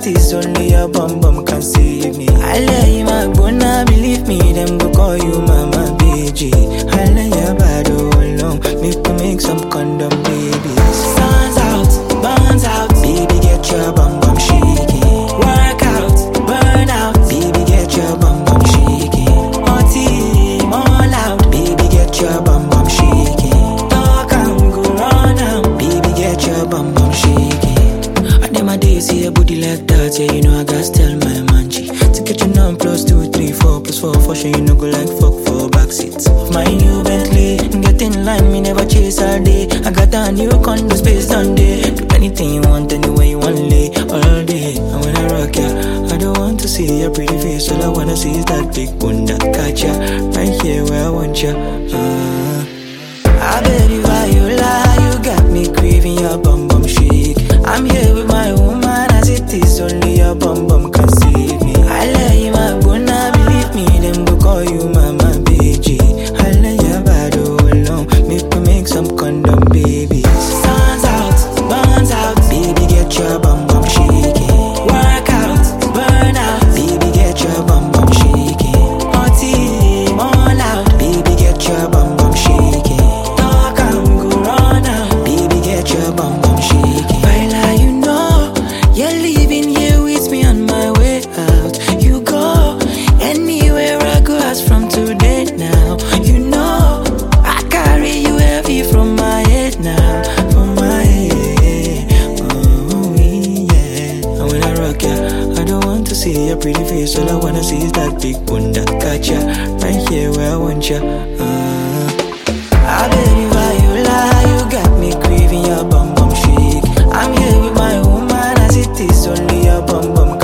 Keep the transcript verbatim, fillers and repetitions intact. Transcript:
it is, only your bum bum can save me. I lay you my bona, believe me, them go call you mama B G. I lay your bad alone, make me make some condom babies. Sun's out, burns out, baby get your bum bum shaking. Work out, burn out, baby get your bum bum shaking. Party, all out, baby get your bum bum shaking. Talk and go run out, baby get your bum bum shaking. I need my days see a booty like that, yeah you know I gotta tell my man G. To get your numb plus two, three, four plus four, for sure you know go like fuck for backseats of my new Bentley. Get in line, me never chase all day. I got a new condo space on day. Do anything you want, anywhere you want, lay all day. And when I rock ya, I don't want to see your pretty face. All I wanna see is that big bunda. Catch ya, right here where I want ya. uh, I bet if I you lie, you got me craving your bum bum shake. I'm here with my woman, as it is, only your bum bum can save me. I lay you my bona, believe me, them go call you mama B G. I lay your bad alone, make me make some condom babies. Sun's out, burns out, baby get your bum bum shaking. Work out, burn out, baby get your bum bum shaking. Party, all out, baby get your bum bum shaking. Talk and go run out, baby get your bum bum shaking. While you know, you're leaving here with me on my way out. You go anywhere I go, ask from today now. You know, I carry you heavy from my head now, from my head. Oh yeah. And when I rock ya, I don't want to see your pretty face. All I wanna see is that big bunda. Catch ya, right here where I want ya. uh, I bet if I you lie, you got me craving your bum bum shake. I'm here with my woman, as it is, only your bum bum